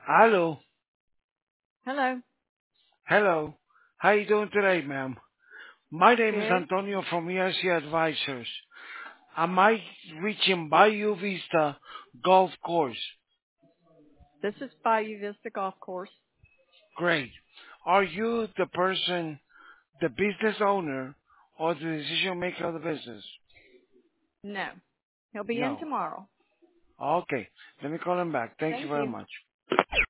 Hello. Hello. Hello. How you doing today, ma'am? My name is Good. Antonio from ERC Advisors. Am I reaching Bayou Vista Golf Course? This is Bayou Vista Golf Course. Great. Are you the person, the business owner, or the decision maker of the business? No. He'll be in No. tomorrow. Okay. Let me call him back. Thank you Thank very you. much.